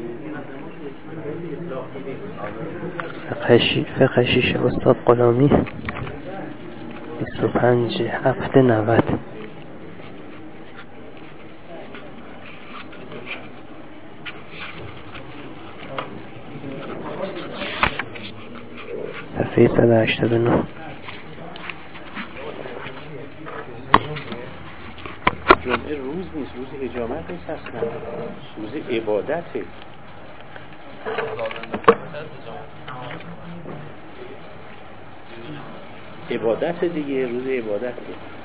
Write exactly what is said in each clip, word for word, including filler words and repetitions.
فقه شیش استاد غلامی بیست و پنج هفته نود. صفحه صد و هشتاد و نه. جمعه روز نیست، روز حجامت نیست، اصلا روز عبادته. عبادت دیگه، روز عبادته.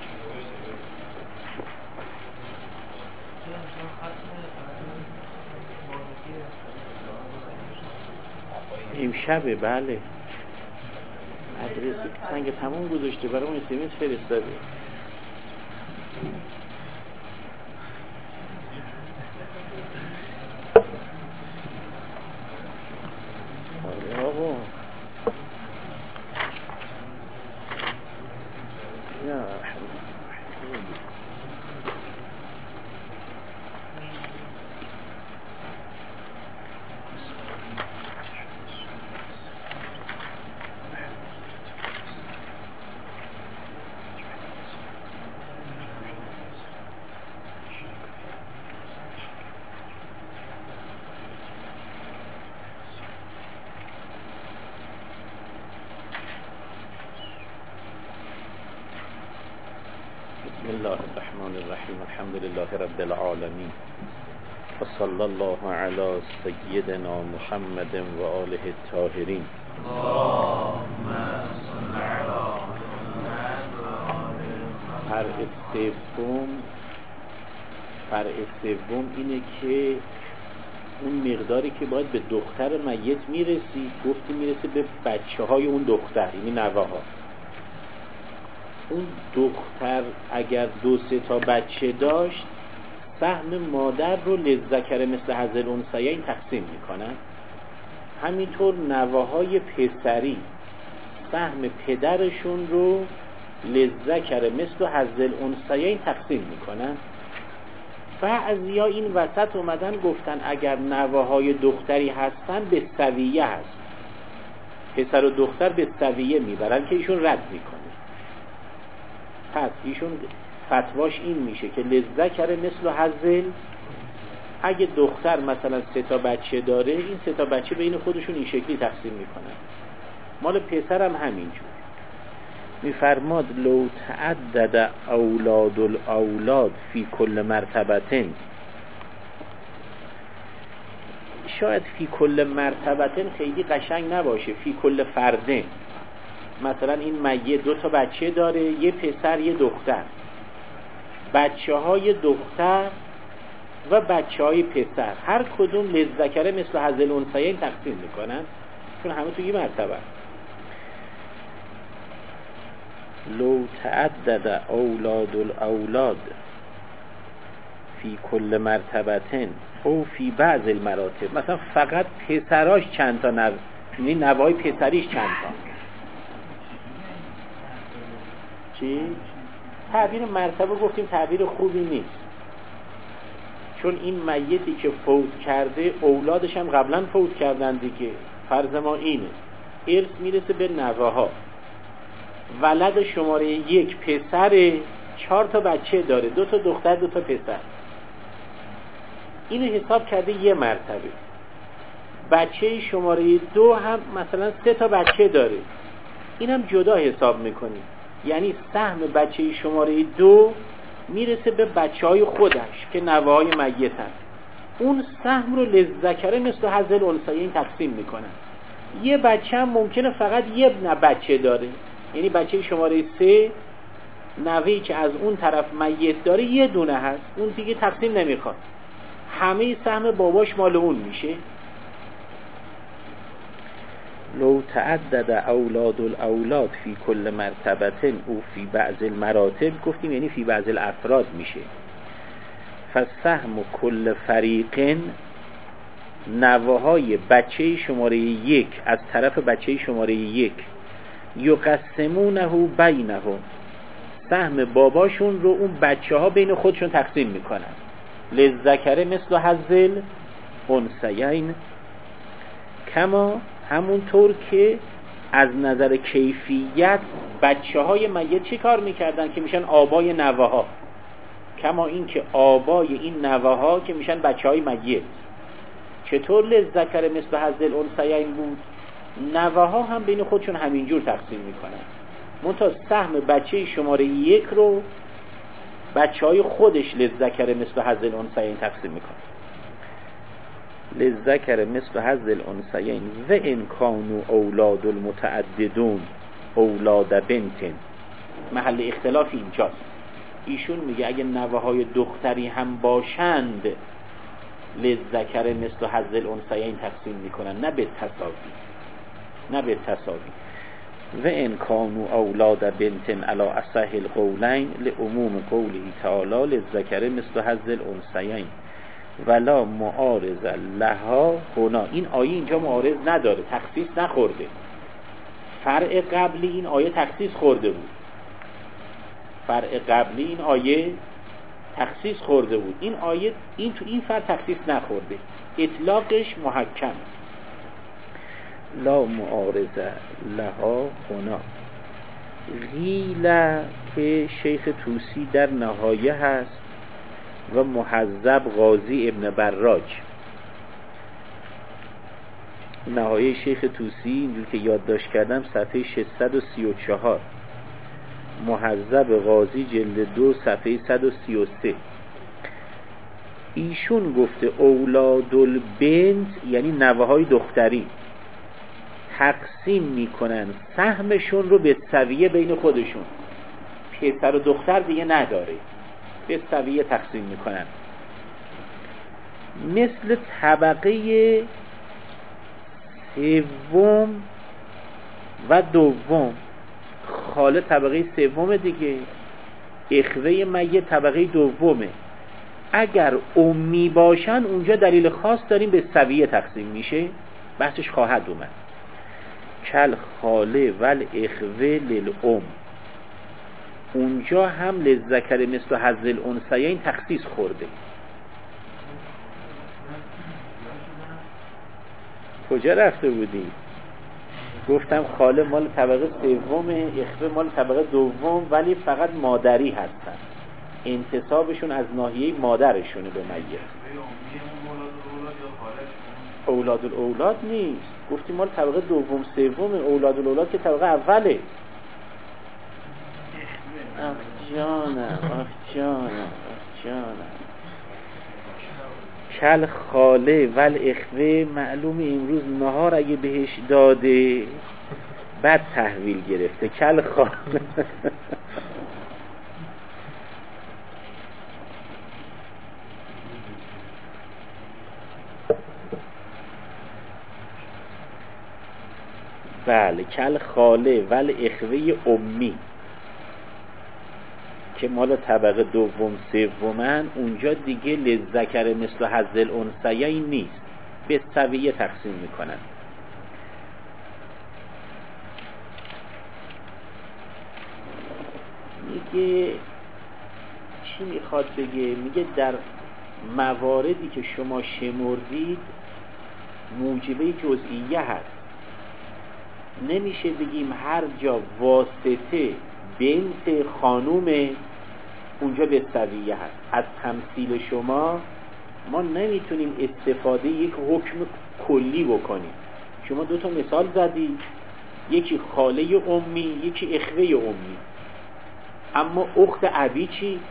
امشبه، بله. ادرس سنگ تموم گذاشته برای اون اسمس فرستاده. آره آقا. یا بسم الله الرحمن الرحیم. الحمد لله رب العالمین و صلی الله علی سیدنا محمد و آله الطاهرین. فرع سوم فرع سوم اینه که اون مقداری که باید به دختر میت میرسی، گفتی میرسه به بچه های اون دختر، یعنی نوه ها. اون دختر اگر دو سه تا بچه داشت، سهم مادر رو للذکر مثل حظ الانثیین تقسیم میکنن. همینطور نوه های پسری سهم پدرشون رو للذکر مثل حظ الانثیین تقسیم میکنن. بعضیا این وسط اومدن گفتن اگر نوه های دختری هستن به سویه هست، پسر و دختر به سویه میبرن که ایشون رد میکنه. پس ایشون فتواش این میشه که للذکر مثل حظ، اگه دختر مثلا سه تا بچه داره، این سه تا بچه بین خودشون این شکلی تقسیم میکنن. مال پسر هم همینجور. میفرماد لو تعدد اولاد الاولاد فی کل مرتبتن، شاید فی کل مرتبتن خیلی قشنگ نباشه، فی کل فردن. مثلا این میت دو تا بچه داره، یه پسر یه دختر، بچه های دختر و بچه های پسر هر کدوم للذکر مثل حظ الانثیین تقسیم میکنن، چون همه توی مرتبه. لو تعدد اولاد الاولاد فی کل مرتبتن او فی بعض المراتب، مثلا فقط پسراش چند تا نو، یعنی نوای پسریش چند تا. چی؟ تعبیر مرتبه گفتیم تعبیر خوبی نیست، چون این میتی که فوت کرده اولادش هم قبلا فوت کردن دیگه. فرض ما اینه ارث میرسه به نوه ها. ولد شماره یک پسر، چهار تا بچه داره، دو تا دختر دو تا پسر. اینو حساب کرده یه مرتبه. بچه شماره دو هم مثلا سه تا بچه داره، اینم جدا حساب میکنی. یعنی سهم بچه شماره دو میرسه به بچه های خودش که نوه های میتن. اون سهم رو للذکر مثل حظ الانثیین تقسیم میکنن. یه بچه هم ممکنه فقط یه بچه داره، یعنی بچه شماره سه نوهی که از اون طرف میت داره یه دونه هست، اون دیگه تقسیم نمیخواد، همه سهم باباش مال اون میشه. لو تعدد اولاد الاولاد فی کل مرتبه او فی بعض المراتب، گفتیم یعنی فی بعض الافراد میشه. فسهم کل فریق، نوهای بچه شماره یک از طرف بچه شماره یک، یقسمونه بینهم، سهم باباشون رو اون بچه ها بین خودشون تقسیم میکنن. للذکر مثل حظ انثیین کما همونطور که از نظر کیفیت بچه های میت چی کار میکردن که میشن آبای نوه ها، کما این که آبای این نوه ها که میشن بچه های میت. چطور للذکر مثل حظ الانثیین بود؟ نوه ها هم بین خودشون همینجور تقسیم میکنن، منتها سهم بچه شماره یک رو بچه های خودش للذکر مثل حظ الانثیین تقسیم میکنن. للذکر مثل حظ الانثیین و ان کانوا اولاد المتعددون اولاد بنت. محل اختلاف اینجاست. ایشون میگه اگه نوه های دختری هم باشند للذکر مثل حظ الانثیین تقسیم میکنن، نه به تساوی، نه به تساوی. و ان کانوا اولاد بنت علی اصح القولین لعموم قوله تعالی للذکر مثل حظ الانثیین ولا معارض لها هنا. این آیه اینجا معارض نداره، تخصیص نخورده. فرع قبلی این آیه تخصیص خورده بود، فرع قبلی این آیه تخصیص خورده بود. این آیه این تو این فرع تخصیص نخورده، اطلاقش محکم. لا معارض لها هنا. قیل که شیخ طوسی در نهایه هست و محذب قاضی ابن براج. نهایه شیخ طوسی اینجور که یادداشت کردم صفحه ششصد و سی و چهار، محذب قاضی جلد دو صفحه صد و سی و سه. ایشون گفته اولاد البنت یعنی نوه های دختری تقسیم میکنن سهمشون رو به سویه بین خودشون، پسر و دختر دیگه نداره، به سویه تقسیم میکنن. مثل طبقه سوم و دوم، خاله طبقه سوم دیگه، اخوه میت طبقه دومه. اگر امی باشن اونجا دلیل خاص داریم به سویه تقسیم میشه، بحثش خواهد اومد. کل خاله ول اخوه للام، اونجا هم للذکر مثل حظ الانثیین تخصیص خورده. کجا رفته بودی؟ گفتم خاله مال طبقه سومه، اخوه مال طبقه دوم، ولی فقط مادری هستن، انتسابشون از ناحیه مادرشونه به میت. اولاد الاولاد نیست، گفتیم مال طبقه دوم سوم، اولاد الاولاد که طبقه اوله. آخ جانم، آخ جانم، آخ جانم. کل خاله ول اخوه معلوم امروز نهار اگه بهش داده بعد تحویل گرفته. کل خاله بله، کل خاله ول اخوه امی که مال طبقه دوم سومن، اونجا دیگه للذکر مثل حظ الانثیین نیست، به سویه تقسیم میکنن. میگه چی میخواد بگه؟ میگه در مواردی که شما شمردید موجبه جزئیه هست، نمیشه بگیم هر جا واسطه بنت خانومه اونجا به سویه هست. از تمثیل شما ما نمیتونیم استفاده یک حکم کلی بکنیم. شما دو تا مثال زدید، یکی خاله امی، یکی اخوه امی، اما اخت ابی چی؟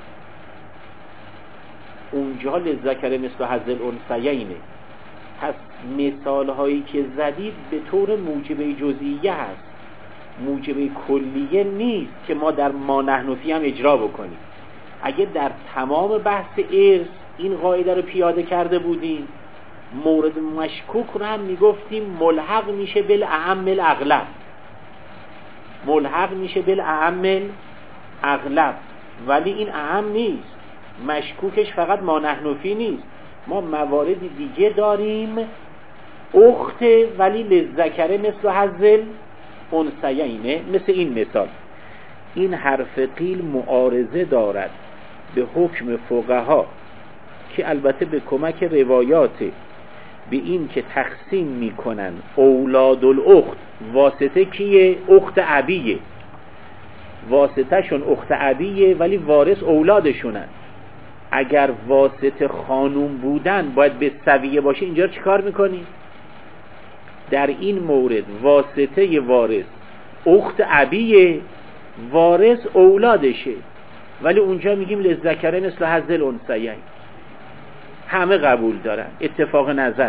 اونجا للذکر مثل حظ الانثیینه. پس مثال هایی که زدید به طور موجبه جزئیه هست، موجبه کلیه نیست که ما در ما نحن فی هم اجرا بکنیم. اگه در تمام بحث ارث این قاعده رو پیاده کرده بودیم، مورد مشکوک رو هم میگفتیم ملحق میشه بالاعم الاغلب، ملحق میشه بالاعم الاغلب، ولی این اعم نیست، مشکوکش فقط ما نحن فی نیست. ما موارد دیگه داریم اخت ولی للذکر مثل حظ الانثیین، مثل این مثال. این حرف قیل معارضه دارد به حکم فقها که البته به کمک روایات به این که تقسیم میکنن اولاد الاخت، واسطه کیه؟ اخت ابیه، واسطه شون اخت ابیه ولی وارث اولادشونن. اگر واسطه خانوم بودن باید به سویه باشه، اینجا چیکار میکنی؟ در این مورد واسطه وارث اخت ابیه، وارث اولادشه، ولی اونجا میگیم للذکر مثل حظ الانثیین. همه قبول دارن، اتفاق نظره،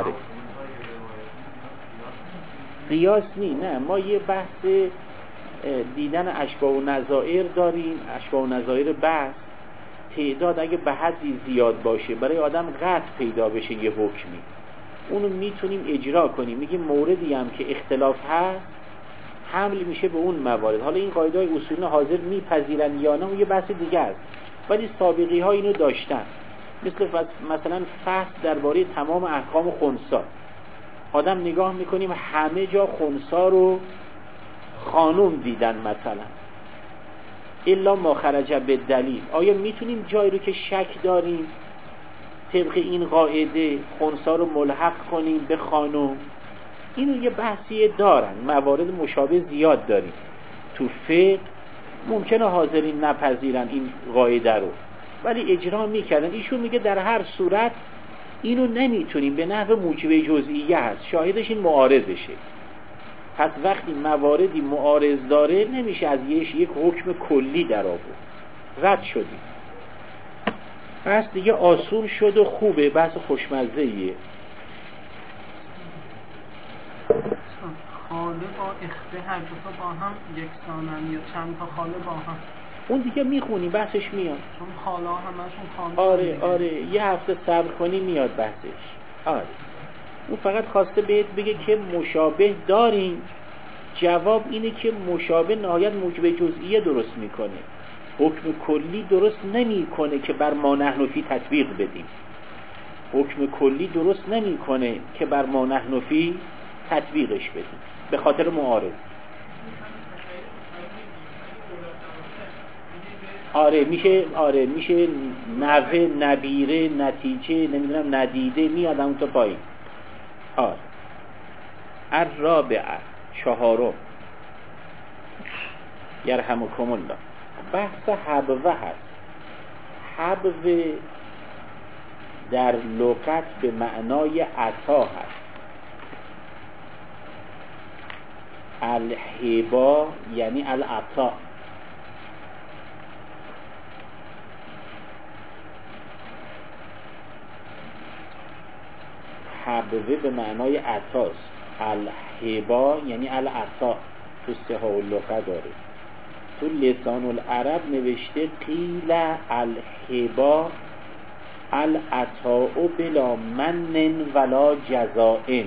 قیاس نی. نه، ما یه بحث دیدن اشباح و نظائر داریم. اشباح و نظائر بحث تعداد اگه به حدی زیاد باشه برای آدم قطع پیدا بشه یه حکمی، اونو میتونیم اجرا کنیم. میگیم موردی هم که اختلاف هست حمل میشه به اون موارد. حالا این قاعده های اصولی حاضر میپذیرن یا نه، اون یه بحث دیگه است، ولی سابقی ها اینو داشتن. مثل مثلا فحص درباره تمام احکام خنثی، آدم نگاه میکنیم همه جا خنثی رو خانوم دیدن مثلا، الا ما خرج به دلیل. آیا میتونیم جایی رو که شک داریم طبق این قاعده خنثی رو ملحق کنیم به خانوم؟ اینو یه بحثی دارن، موارد مشابه زیاد داریم تو فقه. ممکنه حاضرین نپذیرن این قاعده رو، ولی اجرا میکردن. ایشون میگه در هر صورت اینو نمیتونیم، به نحو موجب جزئیه هست، شاهدش این معارضشه. پس وقتی مواردی معارض داره نمیشه از یهش یک حکم کلی در آورد. رد شدیم. پس دیگه آسون شد و خوبه، بحث خوشمزه ایه. خاله با اخته هر دو تا با هم یکسانن یا چند تا خاله با هم؟ اون دیگه میخونی بحثش میاد، چون خاله همشون خانم. آره دیگه. آره یه هفته صبر کنی میاد بحثش. آره اون فقط خواسته بهت بگه که مشابه داریم. جواب اینه که مشابه نهایت موجب جزئیه درست میکنه، حکم کلی درست نمیکنه که بر ما نحن فی تطبیق بدیم. حکم کلی درست نمیکنه که بر ما نحن فی تطبیقش بدیم به خاطر معارض. آره میشه، آره میشه نوه، نبیره، نتیجه، نمیدونم ندیده، میاد اون تو پایین. آره الرابعه، چهارم، یرحمکم الله، بحث حبوه هست. حبوه در لغت به معنای عطا هست. الهبا یعنی العطا. حبوه به معنای عطاست. الهبا یعنی العطا، تو سه‌ها اللغت داره. تو لسان العرب نوشته قیل الهبا العطاء بلا من ولا جزاء.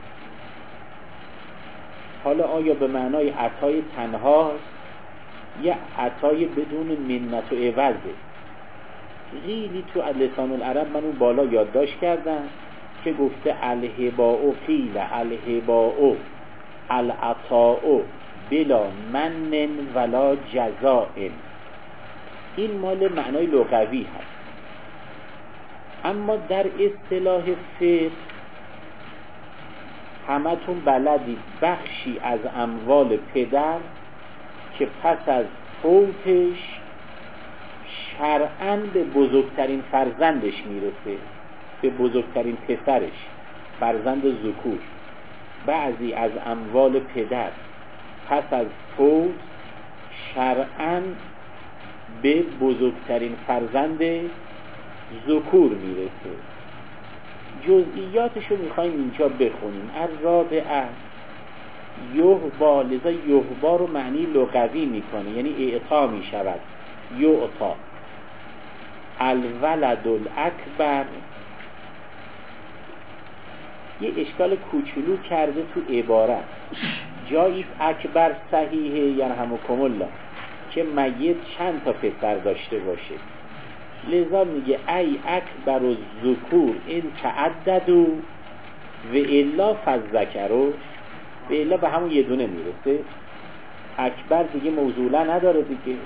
حالا آیا به معنای عطای تنهاست یا عطای بدون منت و عوضه؟ خیلی تو لسان العرب من اون بالا یادداشت کردم که گفته الهباء قیل الهباء العطاء بلا من ولا جزاء. این مال معنای لغوی هست. اما در اصطلاح فقه همتون بلدید بخشی از اموال پدر که پس از فوتش شرعاً به بزرگترین فرزندش میرسه، به بزرگترین پسرش، فرزند ذکور. بعضی از اموال پدر پس از فوت شرعاً به بزرگترین فرزند ذکور میرسه. جزئیاتشو میخوایم اینجا بخونیم. الرابعه یهبا، لذا یهبا رو معنی لغوی میکنه، یعنی اعطا میشود. یعطا الولد الاکبر. یه اشکال کوچولو کرده تو عبارت. جایی اکبر صحیحه یرحمکم الله که میت چند تا پسر داشته باشه، لذا میگه ای اکبر الذکور این تعددوا و الا فالذکروا. و الا به همون یه دونه میرسه. اکبر دیگه موضوعا نداره دیگه.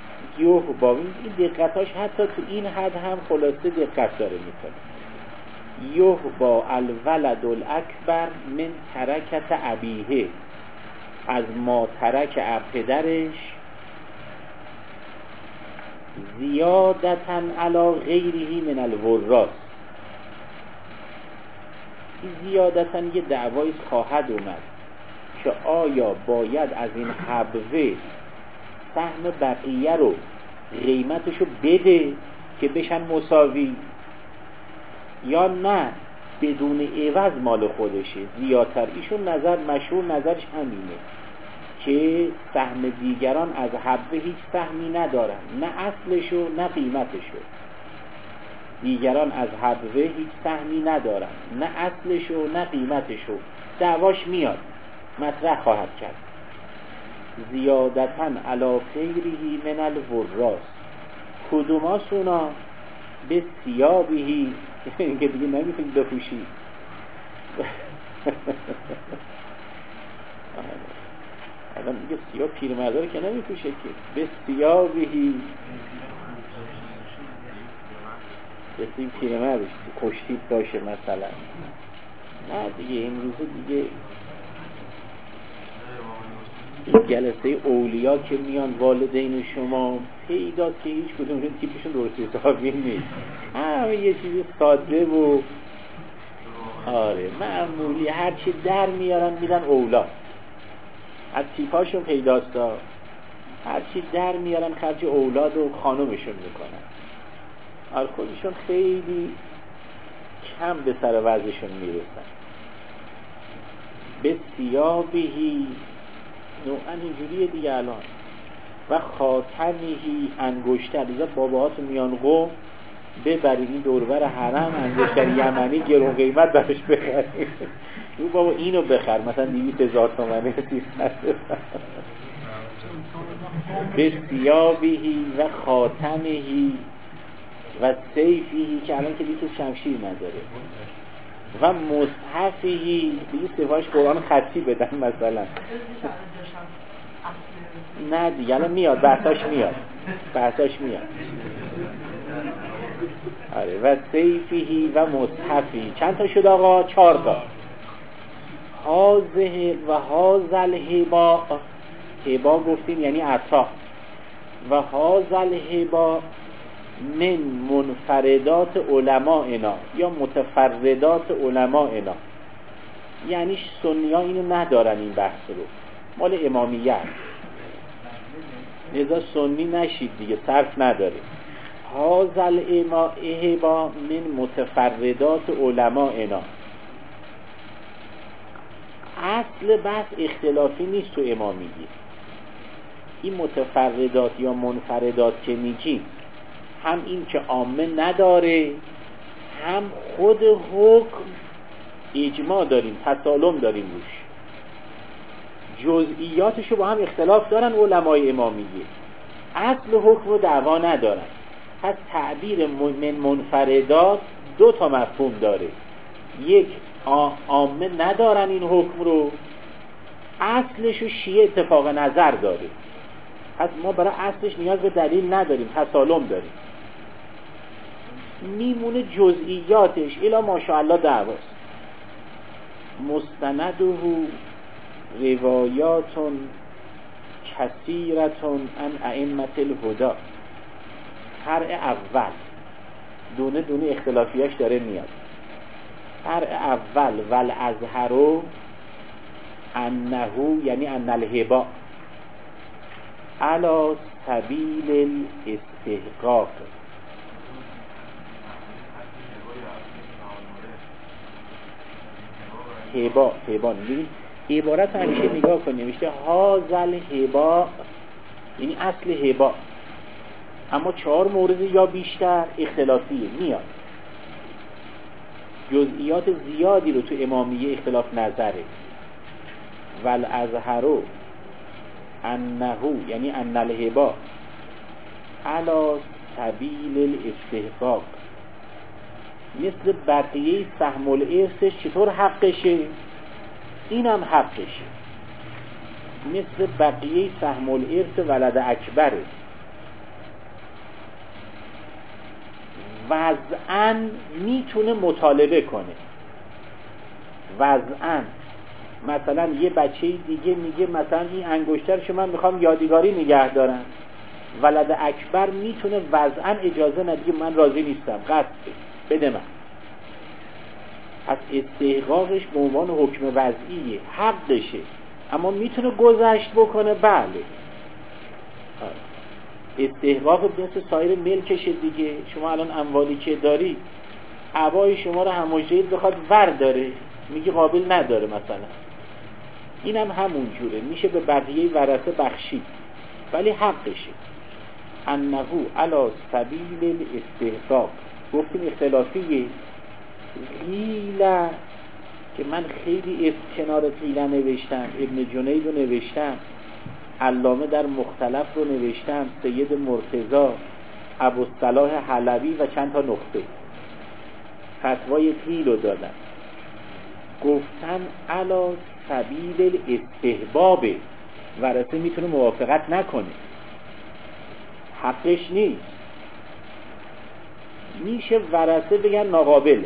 یهبا این دقتاش حتی تو این حد هم خلاصه دقت داره میکنه. یهبا الولد الاکبر من ترکت ابیه، از ما ترک پدرش، زیادتن علی غیره من الوراث. این زیادتن یه دعوایی خواهد اومد که آیا باید از این حبوه سهم بقیه رو قیمتشو بده که بشن مساوی، یا نه بدون عوض مال خودشه زیادتر. ایشون نظر مشهور نظرش همینه که سهم دیگران از حبوه هیچ سهمی ندارن، نه اصلشو نه قیمتشو. دیگران از حبوه هیچ سهمی ندارن، نه اصلشو نه قیمتشو. دعواش میاد، مطرح خواهد کرد. زیادتن علی خیره من الوراث، کدوماسونا؟ به ثیابهی، که دیگه نمیتونی بپوشی. الان میگه ثیاب پیرمردا رو که نمیپوشه که. به ثیابهی، بسیم پیرمرد کشتیب باشه مثلا. نه دیگه امروزه دیگه این جلسه اولیا که میان والدین شما پیداست که هیچ کدوم تیپشون درست حسابی نیست، همه یه چیزی ساده و آره معمولی، هر چی در میارن میدن اولا. از تیپاشون پیداست هر چی در میارن خرج اولاد و خانومشون میکنن. آره خودشون خیلی کم به سر وضعشون میرسن. به ثیابهی، نوعا اینجوریه دیگه الان. و خاتمهی، انگشتر. دیگه باباهاتون میان قوم ببرید این دوربر حرم انگشتر یمنی گرون قیمت برش بخرید. او بابا اینو بخر مثلا دویست هزار تومنه سیصد. به ثیابهی و خاتمهی و سیفهی، که الان که دیگه شمشیر نداره. و مصحفهی، دیگه سفارش قرآن خطی بدن مثلا. نه دیگه الان میاد، بحثاش میاد بحثاش میاد آره. و سیفهی و مصحفی. چند تا شد آقا؟ چهار تا. هازه و هازل هبا، هبا گفتیم یعنی عطا. و هازل هبا من منفردات علمائنا یا متفردات علمائنا، یعنی سنی ها اینو ندارن، این بحث رو مال امامیه هست. لذا سنی نشید دیگه، صرف نداره. هازل اهبا من متفردات علمائنا. اصل بحث اختلافی نیست تو امامیه. این متفردات یا منفردات که میگیم، هم این که عامه نداره، هم خود حکم اجماع داریم، تسالم داریم روش. جزئیاتشو با هم اختلاف دارن علمای امامیه، اصل حکم رو دعوا ندارن. پس تعبیر من منفردات دو تا مفهوم داره. یک، عامه ندارن این حکم رو، اصلشو شیعه اتفاق نظر داره. پس ما برای اصلش نیاز به دلیل نداریم، تسالم داریم. میمونه جزئیاتش الا ماشاءالله دعواست. مستنده روایاتون کثیرتون ان ائمه الهدی. فرع اول دونه دونه اختلافیاش داره میاد. فرع اول والازهر انه یعنی ان الهبا علی سبیل الاستحقاق. هبا هبا نمیدید عبارت همیشه نگاه کنیم، نوشته هازل هبا یعنی اصل هبا، اما چهار مورد یا بیشتر اختلافیه میاد. جزئیات زیادی رو تو امامیه اختلاف نظره. والازهر انه یعنی ان الهبا علی سبیل الاستحقاق. مثل بقیه سهم الارثش چطور حقشه؟ اینم حقشه. مثل بقیه سهم الارث ولد اکبره. وضعاً میتونه مطالبه کنه. وضعاً مثلا یه بچه دیگه میگه مثلا این انگشترشو من میخوام یادگاری نگه دارم، ولد اکبر میتونه وضعاً اجازه نده، من راضی نیستم، قطع بده من. از استحقاقش به عنوان حکم وضعیه، حقشه، اما میتونه گذشت بکنه. بله استحقاق مثل سایر ملکشه دیگه. شما الان اموالی که داری، عبای شما رو هموجهید بخواد ور داره، میگی قابل نداره مثلا، اینم همون جوره، میشه به بقیه ورثه بخشید ولی حقشه. انه علی سبیل الاستحقاق. گفتیم اختلافیه. قیله که من خیلی از کنار قیله نوشتم، ابن جنید رو نوشتم، علامه در مختلف رو نوشتم، سید مرتضی، ابوالصلاح حلبی و چند تا نقطه فتوای قیل رو دادن. گفتن علی سبیل الاستحباب، ورثه میتونه موافقت نکنه، حقش نیست، میشه ورثه بگن ناقابله.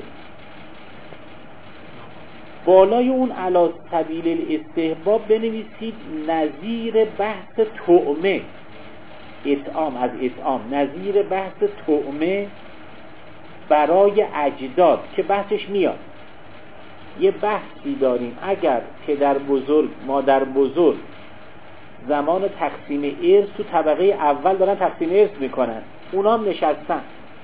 بالای اون علی سبیل الاستحباب بنویسید نظیر بحث طعمه، اطعام، از اطعام، نظیر بحث طعمه برای اجداد که بحثش میاد. یه بحثی داریم اگر پدر بزرگ مادر بزرگ زمان تقسیم ارث تو طبقه اول دارن تقسیم ارث میکنن، اونا هم نشستن،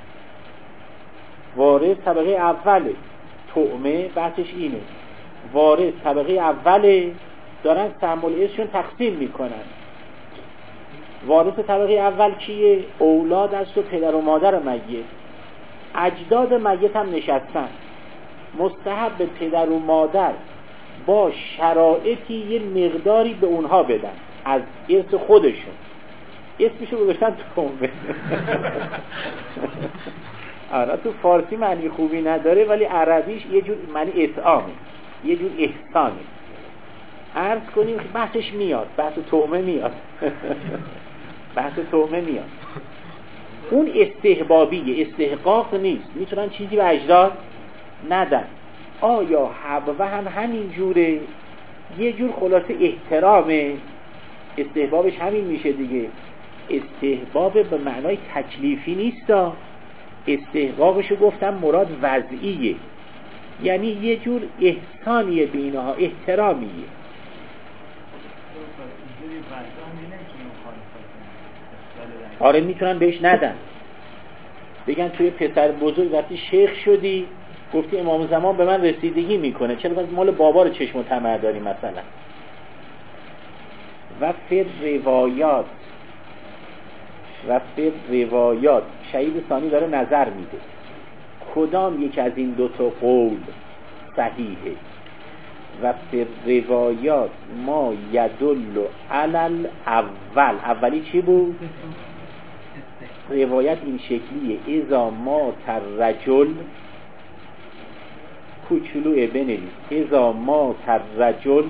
وارث طبقه اوله، طعمه بحثش اینه، وارث طبقه اوله، دارن سهم الارثشون تقسیم میکنن. وارث طبقه اول کیه؟ اولاد است و پدر و مادر میت. اجداد میت هم نشستن. مستحب به پدر و مادر با شرایطی یه مقداری به اونها بدن از ارث خودشون. اسمشو گذاشتن طعمه. آره تو فارسی معنی خوبی نداره ولی عربیش یه جور معنی اطعامه، یه جور احسانه. عرض کنیم که بحثش میاد، بحث طعمه میاد. بحث طعمه میاد. اون استحبابیه، استحقاق نیست، میتونن چیزی به اجداد ندن. آیا حبوه هم همین جوره؟ یه جور خلاصه احترامه، استحبابش همین میشه دیگه. استحباب به معنای تکلیفی نیستا، استحقاقشو گفتم مراد وضعیه، یعنی یه جور احسانیه به اینها، احترامیه. آره میتونن بهش ندن، بگن توی پسر بزرگ وقتی شیخ شدی گفتی امام زمان به من رسیدگی میکنه، چرا بس مال بابا رو چشم و طمع داری مثلا. و فر روایات و فر روایات شهید ثانی داره نظر میده کدام یک از این دوتا قول صحیحه. و فر روایات ما یدل علی اول، اولی چی بود؟ روایت این شکلیه، اذا مات الرجل، کوچولوه بنویس، اذا مات الرجل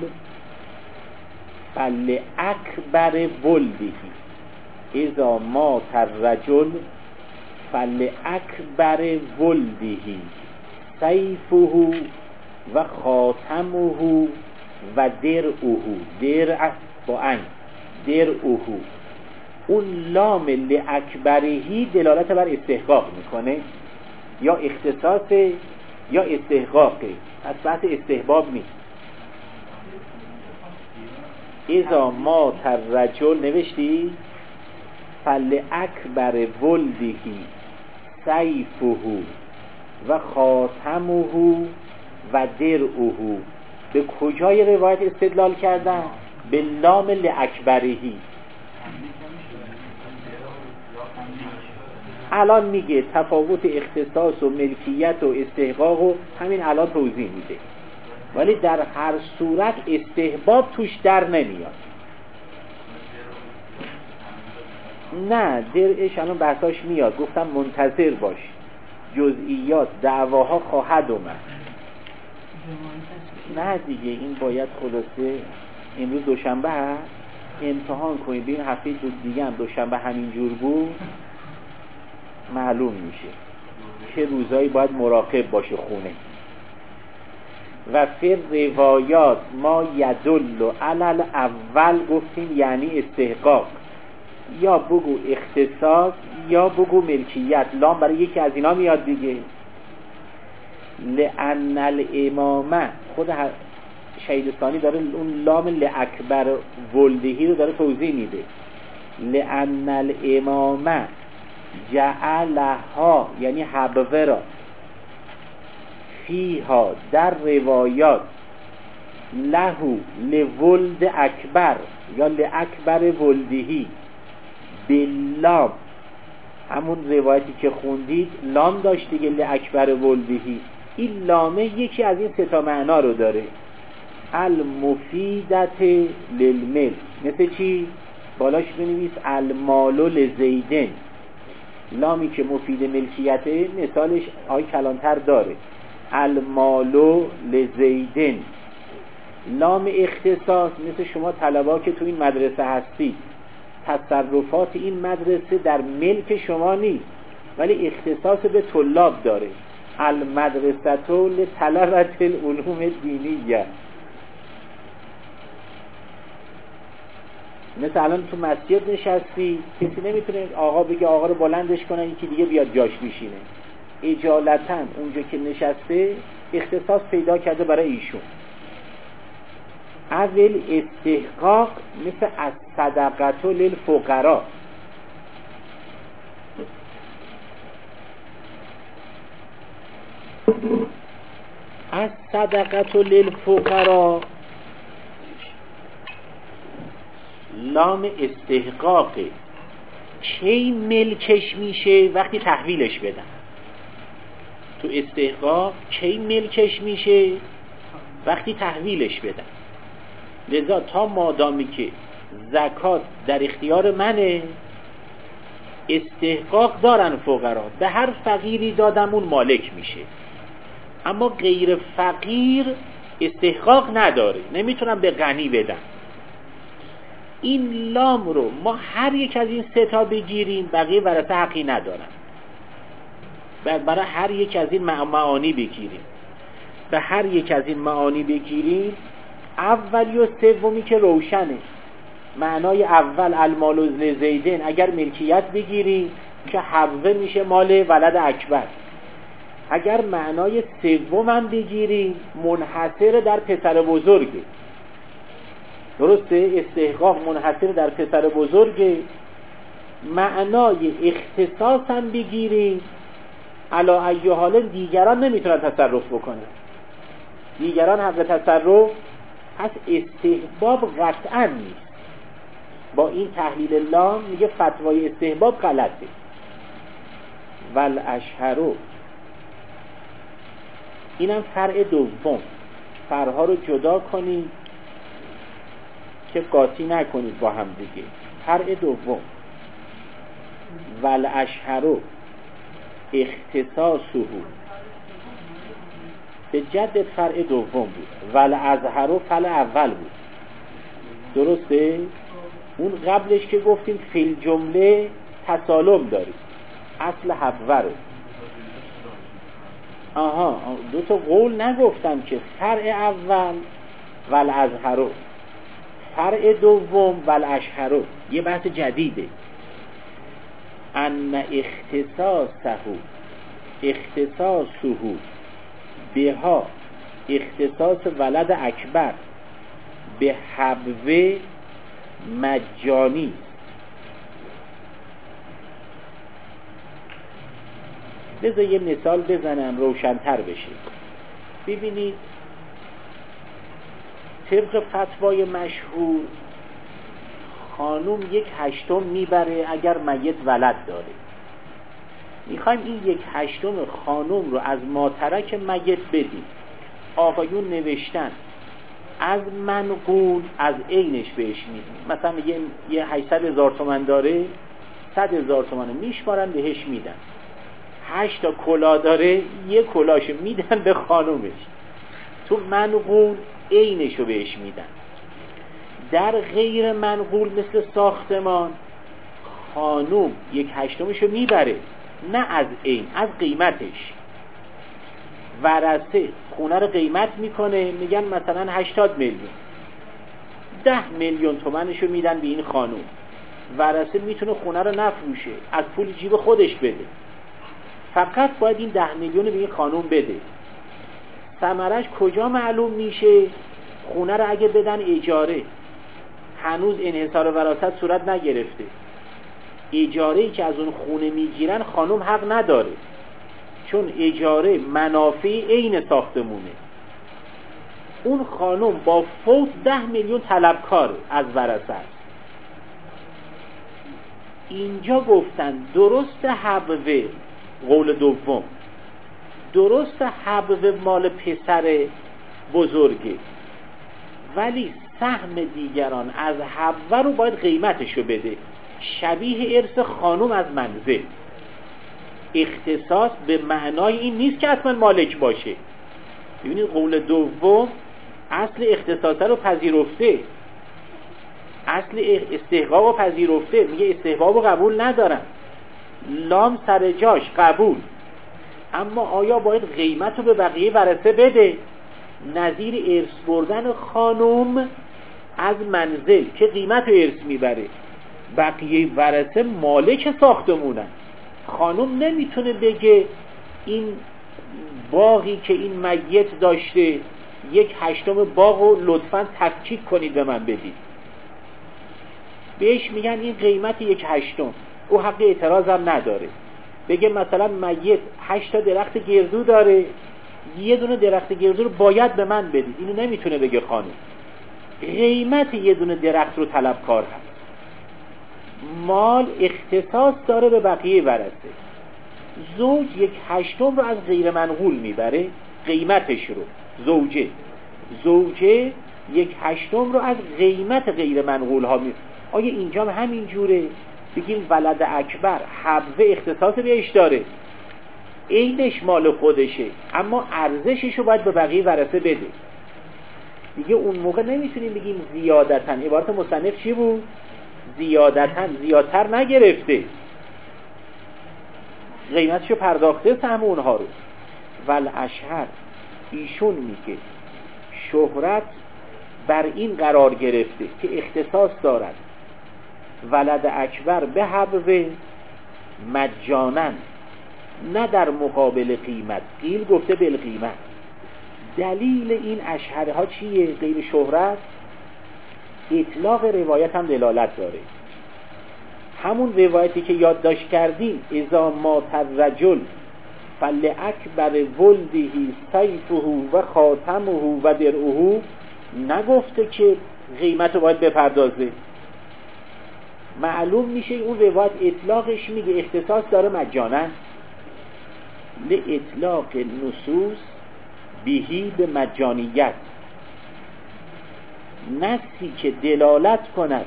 فلأکبر ولده، اذا مات الرجل فلأکبر ولده سیفه و خاتمه و درعه، درع با عین، درعه. اون لام لأکبرهی دلالت بر استحقاق میکنه، یا اختصاص یا استحقاقه، از بحث استحباب نیست. اذا مات الرجل نوشتی فلأکبر ولده سیفه و خاتمه و درعه. به کجای روایت استدلال کردن؟ به لام لأکبرهی. الان میگه تفاوت اختصاص و ملکیت و استحقاق و همین الان توضیح میده، ولی در هر صورت استحباب توش در نمیاد. نه درعش الان بحثاش میاد، گفتم منتظر باش، جزئیات دعواها خواهد اومد. نه دیگه این باید خلاصه امروز دوشنبه هست امتحان کنید، ببین هفته دیگه هم دوشنبه همین جور بود معلوم میشه. که روزایی باید مراقب باشه خونه. و فی روایات ما یدل علی اول گفتیم یعنی استحقاق، یا بگو اختصاص یا بگو ملکیت. لام برای یکی از اینا میاد دیگه. لأن الامامه، خود شهید ثانی داره اون لام لاکبر ولدهی رو داره توضیح میده. لأن الامامه جعلها یعنی حبوه را فیها در روایات لهو لولد اکبر یا لاکبر ولدهی باللام، همون روایتی که خوندید لام داشت دیگه، لاکبر ولدهی. این لامه یکی از این سه تا معنا رو داره. المفیدت للمل، مثل چی؟ بالاش بنویس المالو لزیدن. لامی که مفید ملکیته مثالش آی کلانتر داره، المالو لزیدن. لام اختصاص مثل شما طلبا که تو این مدرسه هستید، تصرفات این مدرسه در ملک شما نیست ولی اختصاص به طلاب داره. المدرسه لطلبة العلوم الدینیه. مثل الان تو مسجد نشستی، کسی نمیتونه آقا بگه آقا رو بلندش کنن یکی دیگه بیاد جاش بشینه. اجالتا اونجا که نشسته اختصاص پیدا کرده برای ایشون. اول استحقاق مثل از صدقه للفقراء. از صدقه للفقراء لام استحقاقه. چی ملکش میشه؟ وقتی تحویلش بدن. تو استحقاق چی ملکش میشه؟ وقتی تحویلش بدن. لذا تا مادامی که زکات در اختیار منه، استحقاق دارن فقرا، به هر فقیری دادم اون مالک میشه. اما غیر فقیر استحقاق نداره، نمیتونم به غنی بدم. این لام رو ما هر یک از این سه تا بگیریم بقیه ورثه حقی ندارن. برای هر یک از این معانی بگیریم به هر یک از این معانی بگیریم اولی و سومی که روشنه. معنای اول المال لزیدن اگر ملکیت بگیریم که حبوه میشه مال ولد اکبر. اگر معنای سوم هم بگیریم منحصر در پسر بزرگه. درسته؟ استحقاق منحصر در پسر بزرگه. معنای اختصاص هم بگیریم علا ای حال دیگران نمیتونن تصرف بکنن، دیگران حق تصرف، پس استحباب قطعا نیست. با این تحلیل لام میگه فتوای استحباب غلطه. والاشهرو اینم فرع دوم. فرها رو جدا کنید که قاطی نکنید با هم دیگه. فرع دوم والاشهرو اختصاصه به جد فرع دوم بود. والازهرو فل اول بود. درسته؟ اون قبلش که گفتیم فی الجمله تسالم داریم، اصل حبوه رو. آها دو تا قول نگفتم که فرع اول والازهرو، فرع دوم والاشهرو. یه بحث جدیده. ان اختصاصه اختصاصه بها اختصاص ولد اکبر به حبوه مجانی. بذار یه مثال بزنم روشن‌تر بشه. ببینید طبق فتوای مشهور خانوم یک هشتم میبره اگر میت ولد داره. میخوایم این یک هشتم خانوم رو از ماترک میت بدیم. آقایون نوشتن از منقول از عینش بهش میدیم. مثلا یه, یه هشتصد هزار تومن داره، صد هزار تومن میشمارن بهش میدن. هشت تا کلا داره، یه کلاشو میدن به خانومش. تو منقول عینشو بهش میدن. در غیر منقول مثل ساختمان خانوم یک هشتمشو میبره نه از این، از قیمتش. ورثه خونه رو قیمت میکنه، میگن مثلا هشتاد میلیون، ده میلیون تومنشو میدن به این خانوم. ورثه میتونه خونه رو نفروشه، از پول جیب خودش بده، فقط باید این ده میلیون به این خانوم بده. ثمرش کجا معلوم میشه؟ خونه رو اگه بدن اجاره، هنوز انحصار وراثت صورت نگرفته، اجاره‌ای که از اون خونه میگیرن خانوم حق نداره، چون اجاره منافع عین ساختمونه. اون خانوم با فوت ده میلیون طلبکار از ورثه است. اینجا گفتن درست حبوه، قول دوم، درست حبوه مال پسر بزرگه، ولی سهم دیگران از حبوه رو باید قیمتشو بده، شبیه ارث خانوم از منزل. اختصاص به معنای این نیست که اصلا مالک باشه. ببینید قول دوم اصل اختصاصه رو پذیرفته، اصل استحقاق رو پذیرفته، میگه استحقاق رو قبول ندارم، لام سر جاش قبول، اما آیا باید قیمت رو به بقیه ورثه بده؟ نظیر ارث بردن خانوم از منزل که قیمت رو ارث میبره، بقیه ورثه مالک ساختمونن. خانوم نمیتونه بگه این باغی که این میت داشته یک هشتم باغ رو لطفاً تفکیک کنید به من بدید. بهش میگن این قیمت یک هشتم، او حق اعتراض هم نداره. بگه مثلا میت هشت تا درخت گردو داره، یه دونه درخت گردو رو باید به من بدید، اینو نمیتونه بگه خانوم. قیمت یه دونه درخت رو طلبکار هست. مال اختصاص داره به بقیه ورثه. زوج یک هشتم رو از غیر منقول میبره، قیمتش رو. زوجه زوجه یک هشتم رو از قیمت غیر منقول ها می. آیا اینجا هم همین جوره؟ بگیم ولد اکبر حبوه اختصاص بهش داره، اینش مال خودشه، اما ارزشش رو باید به بقیه ورثه بده. دیگه اون موقع نمیتونیم بگیم زیادتاً. عبارت مصنف چی بود؟ زیادتاً، زیادتر نگرفته، قیمتشو پرداخته سهم اونها رو. والاشهر ایشون میگه شهرت بر این قرار گرفته که اختصاص دارد ولد اکبر به حبوه مجانن، نه در مقابل قیمت. قیل گفته بالقیمت. دلیل این اشهره ها چیه؟ غیر شهرت. اطلاق روایت هم دلالت داره، همون روایتی که یادداشت کردیم اذا مات الرجل فلاکبر ولدهی سیفه و خاتمه و درعه، نگفته که قیمت رو باید بپردازه. معلوم میشه اون روایت اطلاقش میگه اختصاص داره مجانا، لاطلاق نصوص بهی به مجانیت. نصی که دلالت کند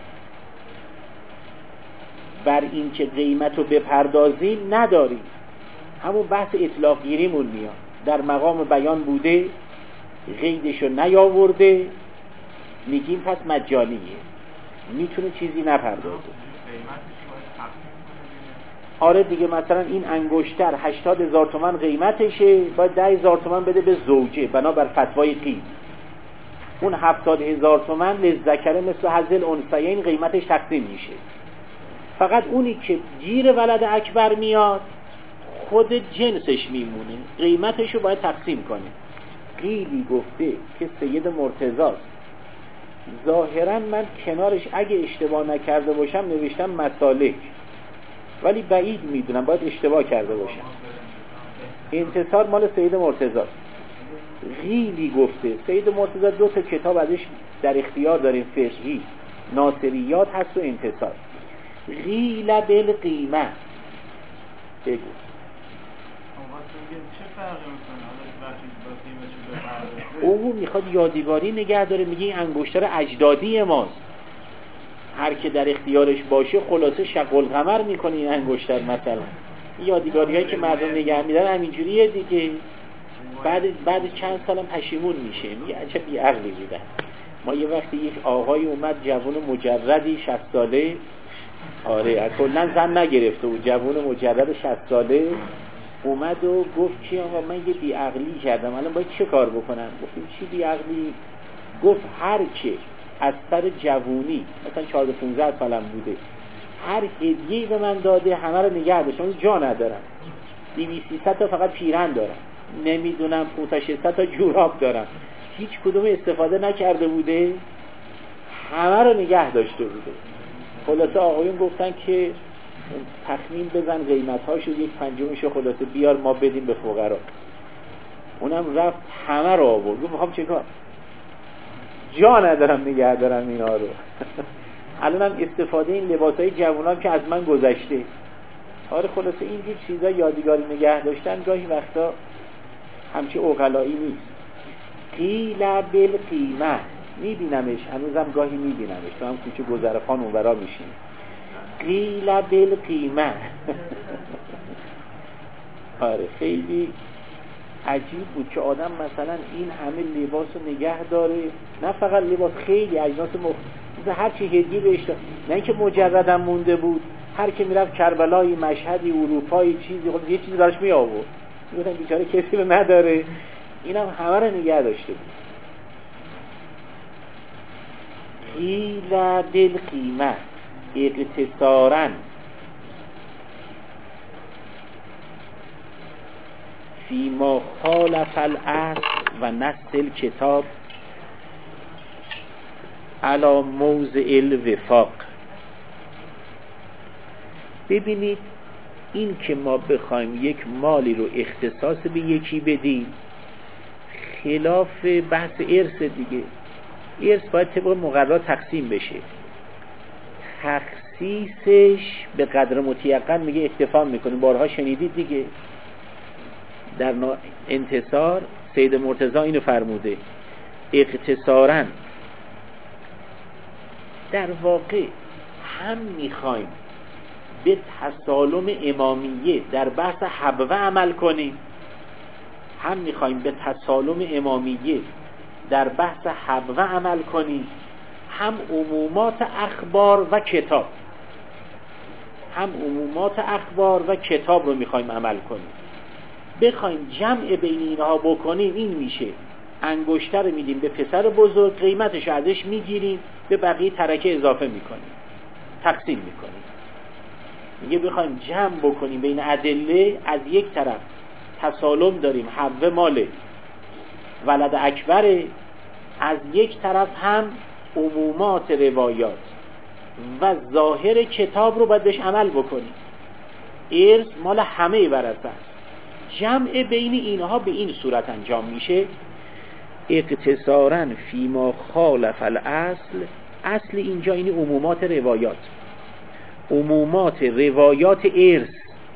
بر این که قیمت رو بپردازیم نداریم. همون بحث اطلاق گیریمون میاد، در مقام بیان بوده، قیدشو نیاورده، میگیم پس مجانیه، میتونه چیزی نپردازه. آره دیگه، مثلا این انگشتر هشتاد هزار تومن قیمتشه، باید ده هزار تومن بده به زوجه بنابر فتوای قید. اون هفتاد هزار تومن للذکر مثل حظ الانثیین قیمتش تقسیم میشه. فقط اونی که گیر ولد اکبر میاد خود جنسش میمونه، قیمتشو باید تقسیم کنه. قیلی گفته که سید مرتضاست، ظاهرا من کنارش اگه اشتباه نکرده باشم نوشتم مسالک، ولی بعید میدونم باید اشتباه کرده باشم. انتصار مال سید مرتضاست. قیلی گفته، سید مرتضی دو تا کتاب ازش در اختیار داریم، فقهی، ناصریات هست و انتصار. قیل بالقیمه. بگو او میخواد یادگاری نگه داره، میگه این انگشتر اجدادی ماست، هر که در اختیارش باشه خلاصه شق القمر میکنه این انگشتر. مثلا یادگاری هایی که مردم نگه میدارن همینجوریه دیگه، بعد بعد چند سالم پشیمون میشه، میگه عجب بی عقلی بودن. ما یه وقتی یک آقای اومد جوان مجردی شصت ساله آره کلا زن نگرفته بود، جوون مجرد شصت ساله اومد و گفت که آقا من یه بیعقلی کردم، الان باید چه کار بکنم؟ گفتیم چی بیعقلی؟ گفت هر که از سر جوونی مثلا چهارده پانزده سالم بوده هر هدیه‌ای به من داده همه رو نگه داشتم، جا ندارم، دویست سیصد تا فقط پیرهن دارم، نمیدونم پانصد ششصد تا جوراب دارم، هیچ کدوم استفاده نکرده بوده، همه رو نگه داشته بوده. خلاصه آقایون گفتن که تخمین بزن قیمت‌هاشو، یک پنجمشو خلاصه بیار ما بدیم به فقرا. اونم رفت همه رو آورد، گفت میخوام چیکار؟ جا ندارم نگه دارم اینا رو. الانم استفاده این لباسای جوونا که از من گذشته. آره خلاصه اینجور چیزا یادگاری نگه داشتن گاهی وقتا همچی عقلایی نیست. قیل بالقیمه، میبینمش هنوزم گاهی میبینمش، تو هم کوچه گذرخان اونورا میشین. قیل بالقیمه. آره خیلی عجیب بود که آدم مثلا این همه لباس رو نگه داره، نه فقط لباس، خیلی اجناس مختلف، هر چی هدیه بهش داد، نه اینکه مجردم مونده بود، هر که میرفت کربلای مشهدی اروپایی چیزی خود یه چیزی براش می آورد، میگفتن بیچاره کسی رو نداره، اینم همه رو نگه داشته بود. قیل بالقیمه اقتصارا فیما خالف الاصل و نص الکتاب علی موضع الوفاق. ببینید این که ما بخوایم یک مالی رو اختصاص به یکی بدیم خلاف بحث ارث دیگه. ارث باید طبق مقررات تقسیم بشه، تخصیصش به قدر متیقن میگه اکتفا میکنه. بارها شنیدید دیگه در انتصار سید مرتضی اینو فرموده اختصاراً. در واقع هم میخوایم به تسالم امامیه در بحث حبوه عمل کنیم، هم میخوایم به تسالم امامیه در بحث حبوه عمل کنیم، هم عمومات اخبار و کتاب هم عمومات اخبار و کتاب رو میخوایم عمل کنیم. بخوایم جمع بین اینها بکنیم این میشه انگشتر رو میدیم به پسر بزرگ، قیمتش ازش میگیریم، به بقیه ترکه اضافه میکنیم، تقسیم میکنیم. میگه بخوایم جمع بکنیم بین ادله، از یک طرف تسالم داریم، حبوه مال ولد اکبره، از یک طرف هم عمومات روایات و ظاهر کتاب رو باید بهش عمل بکنیم. ارث مال همه ورثه است، جمع بین اینها به این صورت انجام میشه اقتصاراً فیما خالف الاصل. اصل اینجا اینی عمومات روایات، عمومات روایات ارث.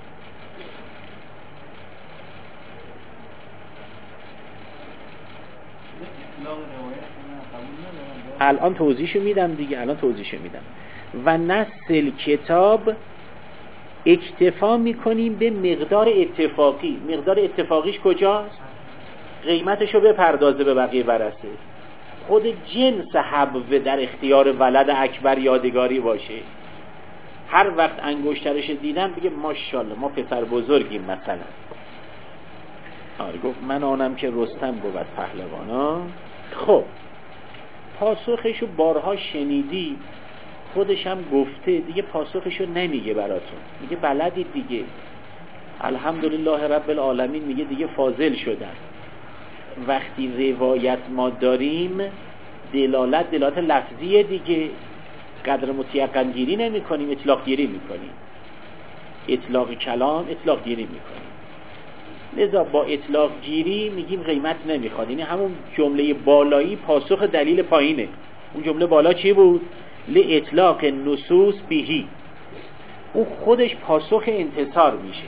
الان توضیحشو میدم دیگه، الان توضیحشو میدم. و نسل کتاب اکتفا میکنیم به مقدار اتفاقی. مقدار اتفاقیش کجاست؟ قیمتشو بپردازه به بقیه ورثه. خود جنس حبوه در اختیار ولد اکبر یادگاری باشه. هر وقت انگشترش دیدم بگه ماشاءالله ما پسر بزرگیم مثلا. آره گفت من آنم که رستم بود پهلوانا. خب پاسخشو بارها شنیدی، خودش هم گفته دیگه، پاسخشو نمیگه براتون، میگه بلدید دیگه، الحمدلله رب العالمین، میگه دیگه فاضل شدن. وقتی روایت ما داریم دلالت دلالت لفظیه دیگه، قدر متیقن گیری نمی کنیم، اطلاق گیری می کنیم، اطلاق کلام اطلاق گیری می کنیم. لذا با اطلاق گیری میگیم قیمت نمیخواد، یعنی همون جمله بالایی پاسخ دلیل پایینه. اون جمله بالا چی بود؟ لاطلاق نصوص بهی، اون خودش پاسخ انتصار میشه.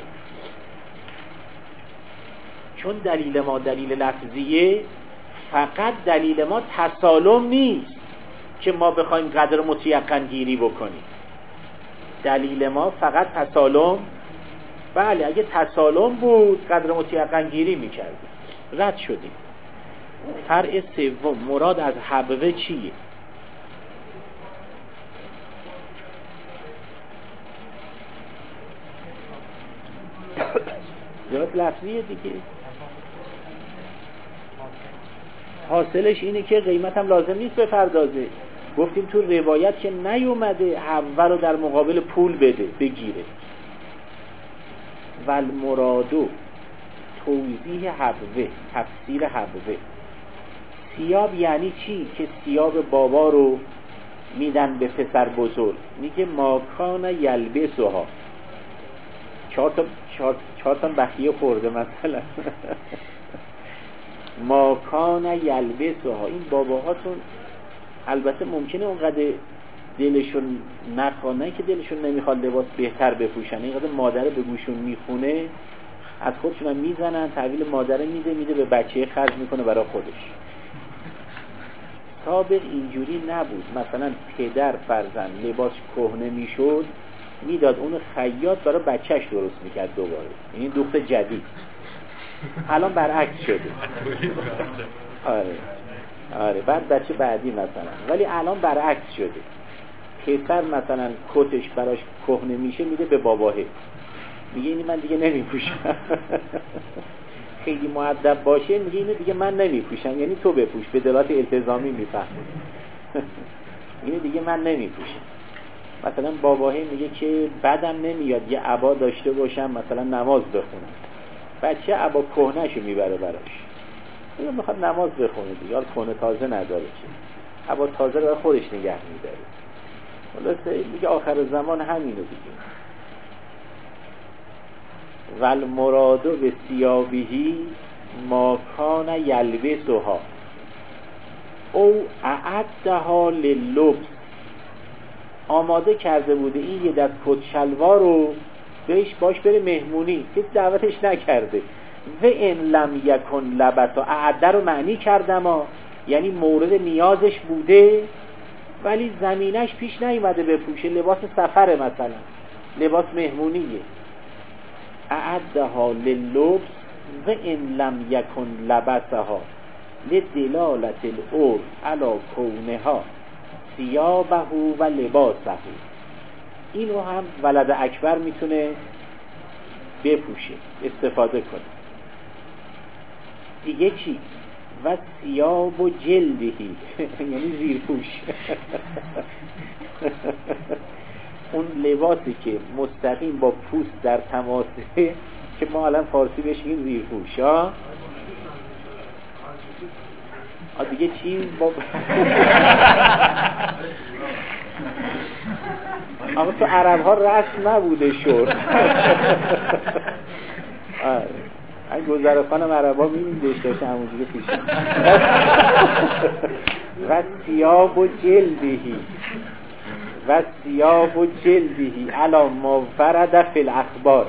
چون دلیل ما دلیل لفظیه، فقط دلیل ما تسالم نیست که ما بخوایم قدر متیقن گیری بکنیم. دلیل ما فقط تسالم، بله اگه تسالم بود قدر متیقن گیری میکردیم، رد شدیم. فرع سوم مراد از حبوه چیه؟ خلاف لفظیه دیگه. حاصلش اینه که قیمت هم لازم نیست بپردازه. گفتیم تو روایت که نیومده حوه رو در مقابل پول بده بگیره. والمرادو توضیح حوه، تفسیر حوه. ثیاب یعنی چی؟ که ثیاب بابا رو میدن به پسر بزرگ. میگه ماکان یلبسها، چهار تا چهار, چهار تا بخیه خورده مثلا. ماکان یلبسها، این باباهاتون البته ممکنه اونقدر دلشون نخوانه که دلشون نمیخواد لباس بهتر بپوشن، اینقدر مادره به گوشون میخونه از خودشون هم میزنن، تحویل مادره میده میده به بچه خرج میکنه برای خودش. سابق اینجوری نبود. مثلا پدر فرزند لباس کهنه میشد میداد اون خیاط برای بچهش درست میکرد دوباره، این دخت جدید. الان برعکس شده. آره آره بعد بچه بعدی مثلا، ولی الان برعکس شده. پسر مثلا کتش براش کهنه میشه میده به باباه، میگه اینی من دیگه نمیپوشم. خیلی مؤدب باشه میگه اینو دیگه من نمیپوشم، یعنی تو بپوش، به دلالت التزامی میفهمه. اینو دیگه من نمیپوشم. مثلا باباه میگه که بعدم نمیاد یه عبا داشته باشم مثلا نماز بخونم، بچه عبا کهنه‌شو میبره براش، اینو میخواد نماز بخونه دیگه، حال کهنه تازه نداره که عبا تازه رو برای خودش نگه میداره. خلاصه میگه آخر زمان همینو دیگه. والمرادو به ثیابهی ما کان یلبسها او اعدها للبس، آماده کرده بوده این یه دست کت شلوار رو بهش باش بره مهمونی، کسی دعوتش نکرده. و ان لم یکن لبسا، اعده رو معنی کردم ها، یعنی مورد نیازش بوده ولی زمینش پیش نیومده بپوشه، لباس سفره مثلا، لباس مهمونیه. اعدها للبس و ان لم یکن لبسها لدلالت العرف علی کونها ثیابه و لباسه. اینو هم ولد اکبر میتونه بپوشه، استفاده کنه. دیگه چی؟ و ثیاب و جلدهی، یعنی زیرپوش. اون لباسی که مستقیم با پوست در تماسه که ما الان فارسی بهش میگیم زیرپوش. ها دیگه چی؟ با اما تو عرب ها رسم نبوده شد. این گذرفانم عرب ها میمیدش داشته همونجوری پیش. و ثیاب و جلدهی و ثیاب و جلدهی علی ما ورد فی الاخبار.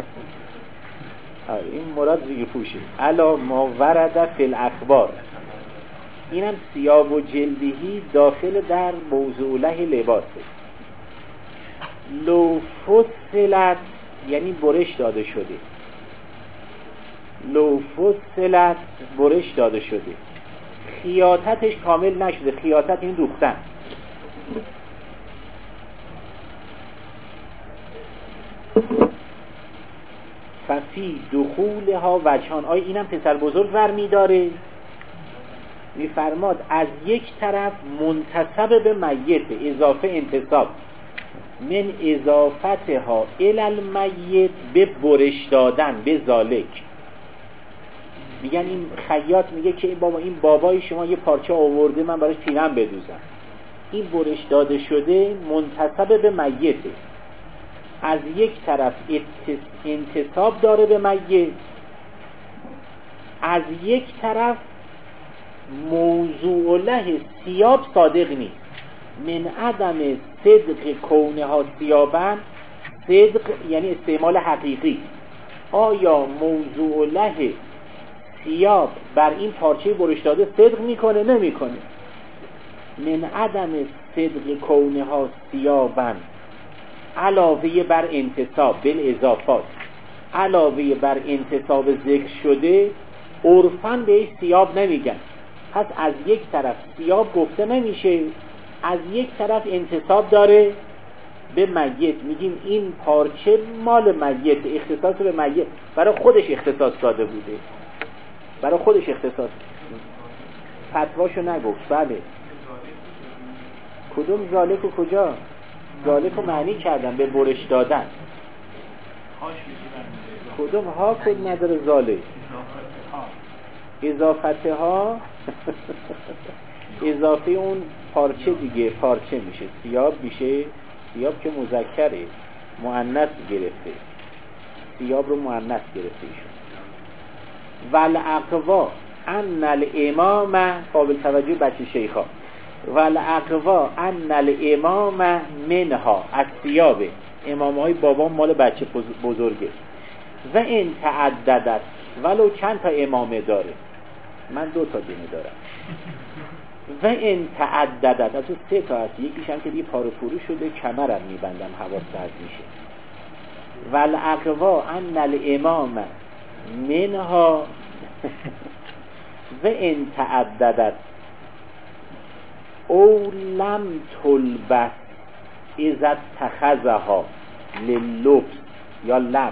این مراد زیر پوشه، علی ما ورد فی الاخبار. اینم ثیاب و جلدهی داخل در موضوع له لباسه. لو فصلت یعنی برش داده شده، لو فصلت برش داده شده، خیاطتش کامل نشده. خیاطت این دوختن. ففی دخولها وجهان، آیا اینم پسر بزرگ ور میداره؟ میفرماد از یک طرف منتسب به میت، اضافه انتساب، من اضافتها الی المیت، به برش دادن، به ذالک. میگن این خیاط میگه که این بابا این بابای شما یه پارچه آورده من براش پیرن بدوزم، این برش داده شده منتسب به میته، از یک طرف انتساب داره به میت، از یک طرف موضوع له ثیاب صادق نیست. من عدم صدق کونها ثیابن، صدق یعنی استعمال حقیقی. آیا موضوع له ثیاب بر این پارچه برش داده صدق میکنه؟ نمیکنه. من عدم صدق کونها ثیابن، علاوه بر انتصاب بالاضافات، علاوه بر انتصاب ذکر شده، عرفاً بهش ثیاب نمیگن. پس از یک طرف ثیاب گفته نمیشه، از یک طرف انتصاب داره به میت میگیم این پارچه مال میت، اختصاص به میت، برای خودش اختصاص داده بوده، برای خودش اختصاص. فتواشو نگفت. بله کدوم ذالک و کجا؟ ذالک رو معنی کردن به برش دادن. کدوم ها کد نداره ذالک؟ اضافته ها اضافه اون پارچه دیگه، پارچه میشه. ثیاب میشه، ثیاب که مذکره، مؤنث گرفته، ثیاب رو مؤنث گرفته ایشون. والاقوا ان الامام، قابل توجه بچه شیخا، والاقوا ان الامام منها، از ثیاب امام های بابا مال بچه بزرگه. و این تعددت، ولو چند تا امامه داره، من دو تا دینه دارم. و این تعددت، از اون سه تا هست، یکیش هم که دیگه پاره پوری شده، کمرم میبندم حواس سرد میشه. والاقوا ان الامام منها و این تعددت او لم تلبس اذا اتخذها للبس یا لبس،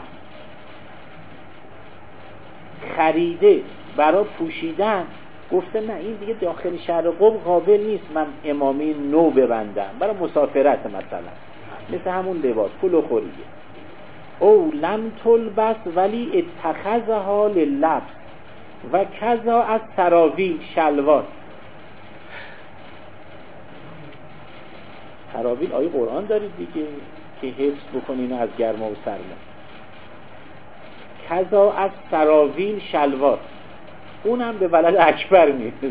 خریده برای پوشیدن، گفته نه این دیگه داخل شهر قم قابل نیست من امامه نو ببندم، برای مسافرت مثلا، مثل همون لباس پول و خوریه. او لم تلبس ولی اتخذها للبس و کذا از سراویل، شلوار. سراویل آیه قرآن دارید دیگه که حفظ بکنین از گرما و سرما. کذا از سراویل، شلوار، اونم به ولد اکبر میرسه.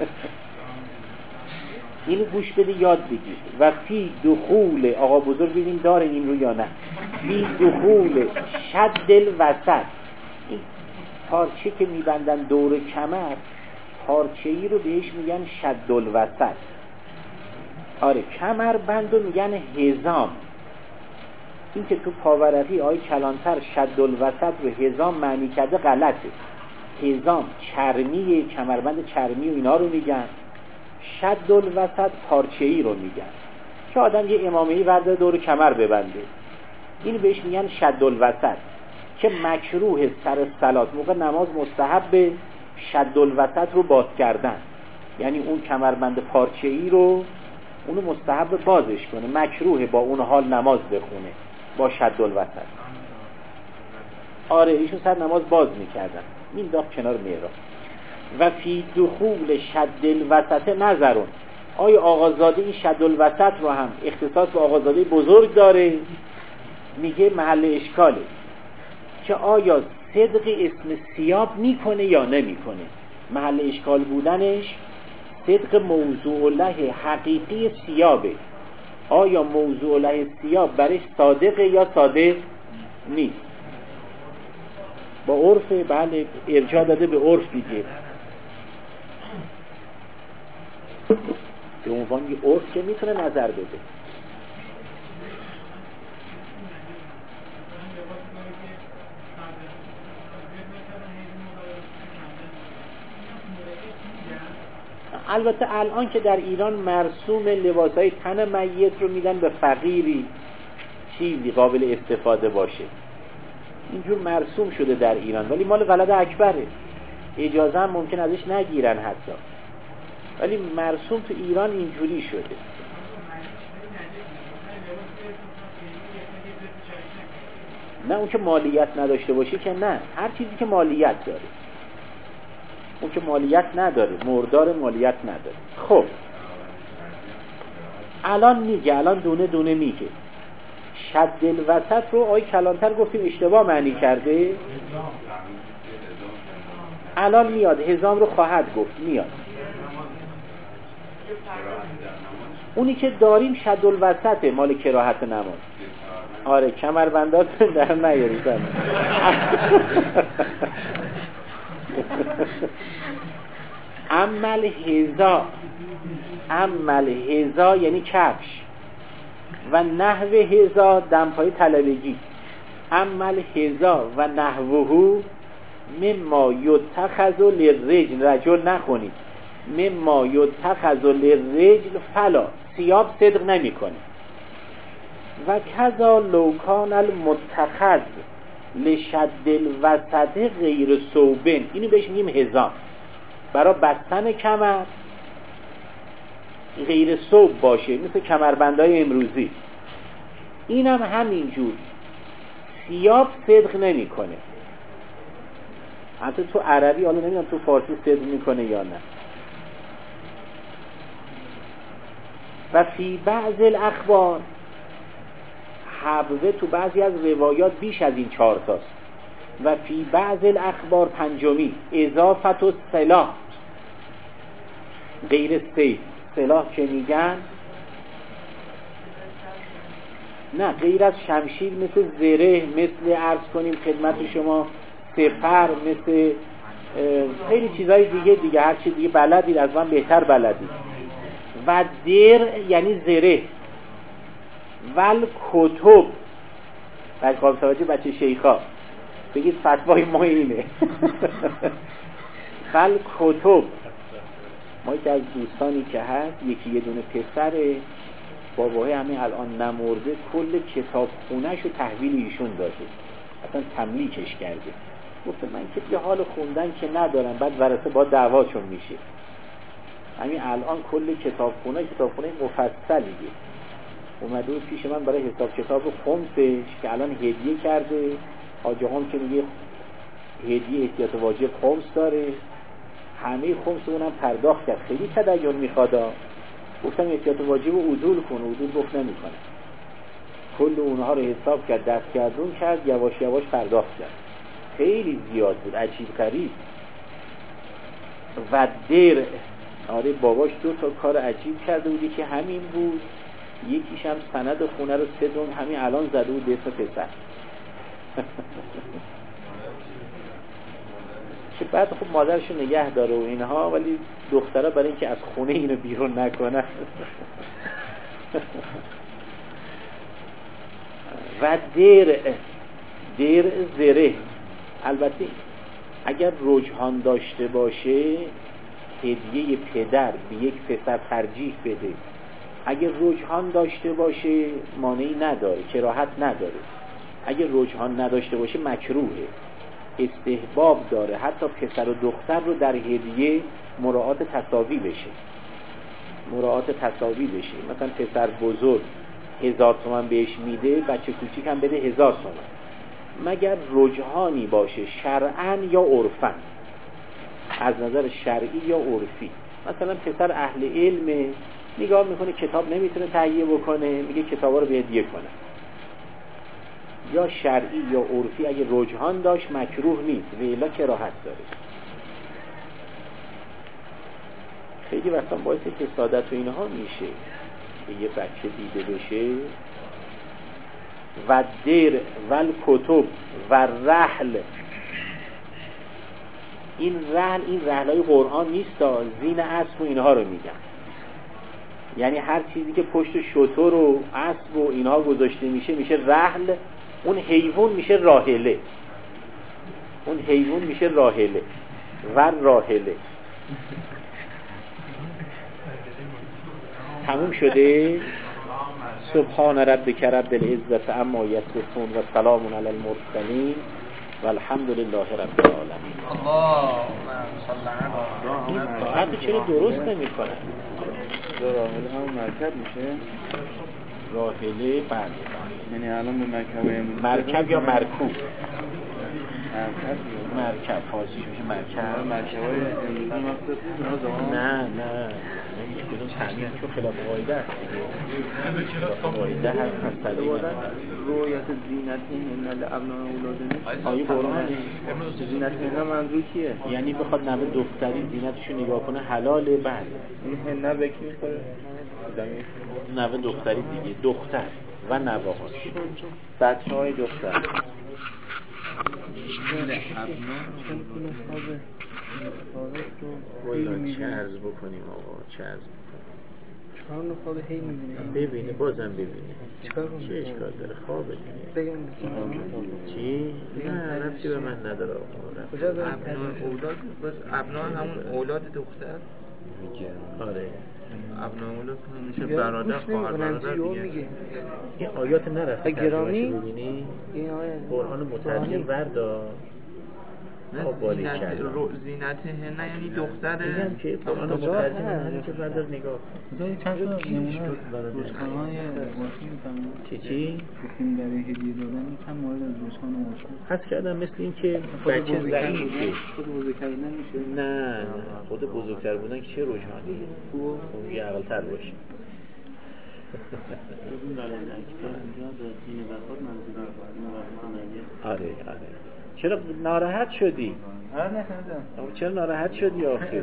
اینو گوش بده یاد بگیر. و فی دخول، آقا بزرگ ببینیم داره این رو یا نه، فی دخول شد الوسط، این پارچه که میبندن دور کمر، پارچه ای رو بهش میگن شد الوسط. آره کمر بندو میگن حزام. این که تو پاورقی آی کلانتر شد الوسط رو حزام معنی کرده غلطه. حزام چرمی، کمربند چرمی و اینا رو میگن، شد الوسط پارچه ای رو میگن که آدم یه امامه‌ای ورده دور کمر ببنده، این بهش میگن شد الوسط، که مکروه سر صلات موقع نماز مستحب شد الوسط رو باز کردن، یعنی اون کمربند پارچه ای رو اونو مستحب بازش کنه، مکروه با اون حال نماز بخونه با شد الوسط. آره ایشون سر نماز باز میکردن، مینداخت کنار میرا. و فی دخول شد الوسط نظرون، آیا آقازاده این شد الوسط رو هم اختصاص به آقازاده بزرگ داره؟ میگه محل اشکاله که آیا صدق اسم ثیاب میکنه یا نمیکنه. محل اشکال بودنش صدق موضوع له حقیقی ثیابه، آیا موضوع له ثیاب برش صادقه یا صادق نیست. با عرف بله ارجاع داده به عرف دیگه، به عنوان یه عرف که میتونه نظر بده. البته الان که در ایران مرسوم لباسهای تن میت رو میدن به فقیری چیزی قابل استفاده باشه، اینجور مرسوم شده در ایران، ولی مال ولد اکبره، اجازه هم ممکن ازش نگیرن حتی، ولی مرسوم تو ایران اینجوری شده. نه اون که مالیت نداشته باشه که نه، هر چیزی که مالیت داره، اون که مالیت نداره، مردار مالیت نداره. خب الان میگه، الان دونه دونه میگه. شد الوسط رو آی کلانتر گفتیم اشتباه معنی کرده، الان میاد حزام رو خواهد گفت، میاد اونی که داریم شد الوسطه مال کراهت نماز. آره کمربندات در نیاریدن. عمل هزا، عمل هزا یعنی کفش، و نحو هزا دمپای طلبگی. عمل هزا و نحوهو مما یتخذ للرجل، رجل نخونید، مما یتخذ للرجل فلا، ثیاب صدق نمی کنه. و کذا لوکان المتخذ لشد الوسط غیر صوبن، اینو بهش میگیم حزام، برای بستن کمر غیر صوب باشه، مثل کمربندهای امروزی. اینم همینجور سیاب صدق نمی کنه. حتی تو عربی، حالا نمیدونم تو فارسی صدق میکنه یا نه. و فی بعض الاخبار، حبوه تو بعضی از روایات بیش از این چهار تاست. و فی بعض الاخبار پنجمی اضافت و سلاح غیر سیف. سلاح که میگن نه غیر از شمشیر، مثل زره، مثل عرض کنیم خدمت شما سپر، مثل خیلی چیزهای دیگه دیگه هر چی دیگه بلدید، از من بهتر بلدید. و در یعنی زره. ول کتب، بچه قابل توجه بچه شیخا بگید فتوای ما اینه. ول کتب، ما یکی از دوستانی که هست، یکی یه دونه پسره، باباهای همین الان نمرده، کل کتاب خونهش رو تحویل ایشون داده، اصلا تملیکش کرده. گفت من که یه حال خوندن که ندارم، بعد ورثه با دعواشون میشه. همین الان کل کتاب خونه کتاب خونه مفصلیه اومده بود پیش من برای حساب کتاب خمسش که الان هدیه کرده. حاجی هم که میگه هدیه احتیاط واجب خمس داره، همه خمس اونم پرداخت کرد، خیلی تدین میخوادا. گفتم احتیاط واجب رو عدول کن، عدول گفت نمیکنه. کل اونها رو حساب کرد، دست گردون کرد، یواش یواش پرداخت کرد. خیلی زیاد بود، عجیب غریب. و در آره باباش دو تا کار عجیب کرده بودی که همین بود. یکیش هم سند خونه رو سه دون همین الان زده بود به اسم پسر. که بعد خب مادرشو نگه داره و اینها، ولی دخترها برای اینکه از خونه اینو بیرون نکنن. و در در زره، البته اگر رجحان داشته باشه هدیه پدر به یک پسر ترجیح بده. اگر رجحان داشته باشه مانعی نداره، کراهت نداره. اگر رجحان نداشته باشه مکروهه، استحباب داره. حتی پسر و دختر رو در هدیه مراعات تساوی بشه، مراعات تساوی بشه. مثلا پسر بزرگ هزار تومن بهش میده، بچه کوچیک هم بده هزار تومن، مگر رجحانی باشه شرعاً یا عرفاً، از نظر شرعی یا عرفی. مثلا پسر اهل علم نگاه میکنه کتاب نمیتونه تهیه بکنه، میگه کتابا رو به هدیه کنه. یا شرعی یا عرفی اگه رجحان داشت مکروه نیست، ویلا کراهت داره. خیلی وقتا باعث حسادت و اینها میشه که یه بچه دیده بشه. و در ول کتب و رحل، این رحل این رحلای قرآن نیست، زین اسب و اینها رو میگن. یعنی هر چیزی که پشت شتر و اسب و اینها گذاشته میشه میشه رحل. اون حیوان میشه راحله، اون حیوان میشه راحله و راحله. تموم شده. سبحان ربک رب العزت عما یصفون و سلام علی المرسلین و الحمد لله رب العالمین. این ساعت چرا درست نمی کنن؟ راحله همون مرکب میشه؟ راحله بعد یعنی الان به مرکب مرکب یا مرکوب؟ مرکب مرکب فارسیش میشه مرکب. مرکب های امروزی مقصد بود؟ نه نه نمیشه کدوم تعمیر، چون خلاف قاعده است دیگه. خلاف قاعده هست هست رویت زینت این لابناء اولادنی آیه قرآنه. زینت این منظور کیه؟ یعنی بخواد نوه دختری زینتشو نگاه کنه حلاله. بعد این هنه بکی میخوره نوه دختری دیگه، دختر و نوه هاست، بچه های دختر. والا چه عرض بکنیم آقا، چه عرض بکنیم. چهار نخوابه هی میبینه ببینه بازم ببینه چیکار کنه؟ چه اشکال داره؟ خوابه دیگه. بگم چی؟ نه ربطی به من نداره آقا. کجا بریم؟ ابناء اولاد بس ابناء همون اولاد دختر آره ابناء میشه برادر خواهر برادر دیگه. این آیات نرفته گرامی ببینی این آیه قرآن مترجم وردا زینت رو زینت هنه یعنی دختره میگم که قرآن مترجم همین که بردار نگاه مثلا چند تا نمونه رجحان‌های ماشین می‌فهمید چی چی؟ گفتیم برای هدیه دادن چند مورد از رجحان ماشین حس کردم مثل این که بچه ضعیفه خود بزرگتر نمیشه. نه نه خود بزرگتر بودن که چه رجحانی اون یه عقل‌تر باشه. ببین برای اکبر اینجا به دین وفات منظور دین وفات نگه. آره آره. چرا ناراحت شدی؟ آره نشدم. چرا ناراحت شدی آخه؟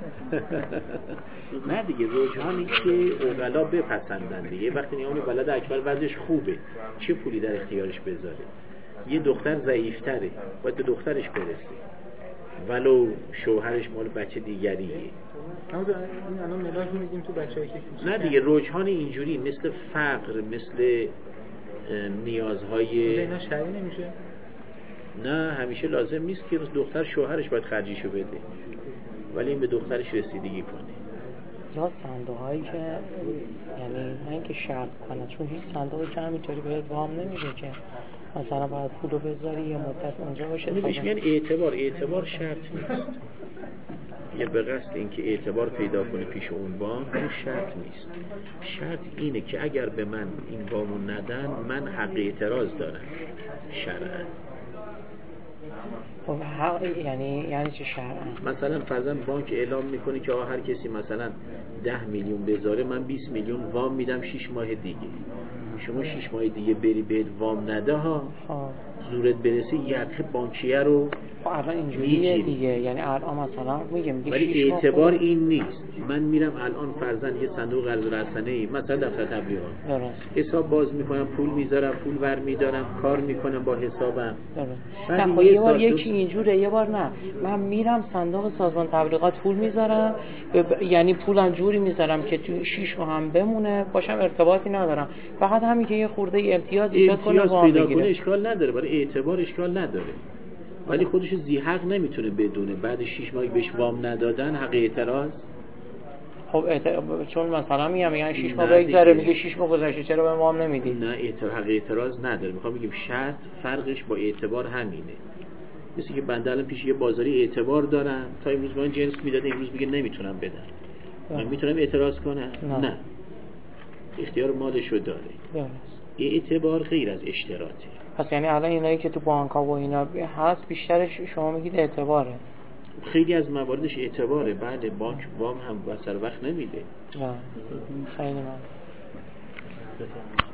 نه دیگه رجحانی که عقلا بپسندن دیگه. وقتی نیامون بلد اکبر وضعش خوبه چه پولی در اختیارش بذاره؟ یه دختر ضعیفتره باید به دخترش برسه ولو شوهرش مال بچه دیگریه. اما این الان ملاک میدیم تو بچه‌ای که نه دیگه رجحان اینجوری مثل فقر مثل نیازهای اینا شرعی نمیشه. نه همیشه لازم نیست که دختر شوهرش باید خرجیشو بده ولی این به دخترش رسیدگی کنه. یا صندوق هایی که یعنی نه اینکه شرط کنه چون هیچ صندوقی که همینطوری بهت وام نمیده که مثلا باید پولو بذاری یه مدت اونجا باشه. بهش میگن اعتبار. اعتبار شرط نیست. یه به قصد اینکه اعتبار پیدا کنه پیش اون وام اون شرط نیست. شرط اینه که اگر به من این وامو ندن من حق اعتراض دارم شرعاً. خب حق یعنی یعنی چه شرعاً؟ مثلا فرضاً بانک اعلام میکنه که آقا هر کسی مثلا ده میلیون بذاره من بیست میلیون وام میدم شش ماه دیگه. شما شش ماه دیگه بری بهت وام نده ها زورت برسه یقه بانکیه رو خب الان اینجوریه دیگه. یعنی الان مثلا میگم میگه ولی اعتبار این نیست. من میرم الان فرضاً یه صندوق قرض رسانه‌ای مثلا دفتر تبلیغات حساب باز میکنم پول میذارم پول ور میدارم کار میکنم با حسابم. نه خب یه بار یکی اینجوره یه بار نه من میرم صندوق سازمان تبلیغات پول میذارم ب... یعنی پولم جوری میذارم که تو شش ماه هم بمونه باشم ارتباطی ندارم فقط همین که یه خورده امتیاز ایجاد کنه وام بگیره اشکال نداره. برای اعتبار اشکال نداره ولی خودش زی حق نمیتونه بدونه بعد شش ماه بهش وام ندادن حق اعتراض. خب اعتراض چون مثلا میگم میگن شش ماه بگذره میگه شش ماه گذشته چرا به وام نمیدی؟ نه اعتراض حق اعتراض نداره. میخوام بگم شرط فرقش با اعتبار همینه. مثل که بنده الان پیش یه بازاری اعتبار دارم تا امروز من جنس میداده امروز میگه نمیتونم بدم من میتونم اعتراض کنم؟ نه, نه. اختیار مالشو داره. اعتبار غیر از اشتراطه. پس یعنی الان اینایی که تو بانک‌ها و اینا هست بیشترش شما میگید اعتباره. خیلی از مواردش اعتباره. بعد بانک وام هم سر وقت نمیده. نه خیلی ممنون.